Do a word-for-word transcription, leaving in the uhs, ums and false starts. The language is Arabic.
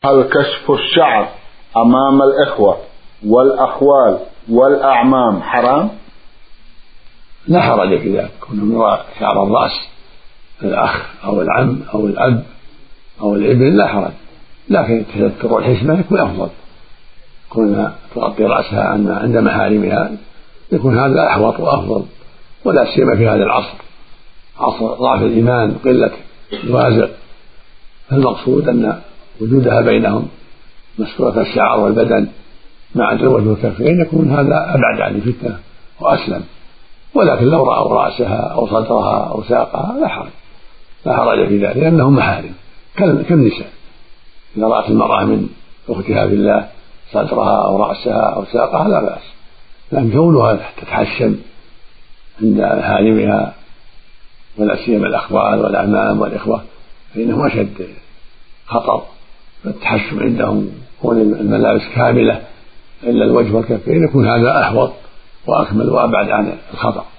هل كشف الشعر أمام الإخوة والأخوال والأعمام حرام؟ لا حرج في ذلك، كون يرى شعر الرأس الأخ أو العم أو الأب أو الابن لا حرج، لكن التستر والحشمة يكون أفضل، كونها تغطي رأسها عند محارمها يكون هذا أحوط وأفضل، ولا سيما في هذا العصر، عصر ضعف الإيمان قلة الوازع. فالمقصود أن وجودها بينهم مستورة الشعر والبدن مع الوجه والكفين يكون هذا أبعد عن الفتنة وأسلم. ولكن لو رأوا رأسها أو صدرها أو ساقها لا حرج، لا حرج في ذلك، لأنهم محارم كالنساء. إذا رأت المرأة من أختها في الله صدرها أو رأسها أو ساقها لا بأس، لأن كونها تتحشم عند محارمها ولا سيما الأخوال والأعمام والإخوة فإنهم أشد خطر. فالتحشم عندهم كون الملابس كاملة إلا الوجه والكفين يكون هذا أحوط وأكمل وأبعد عن الخطأ.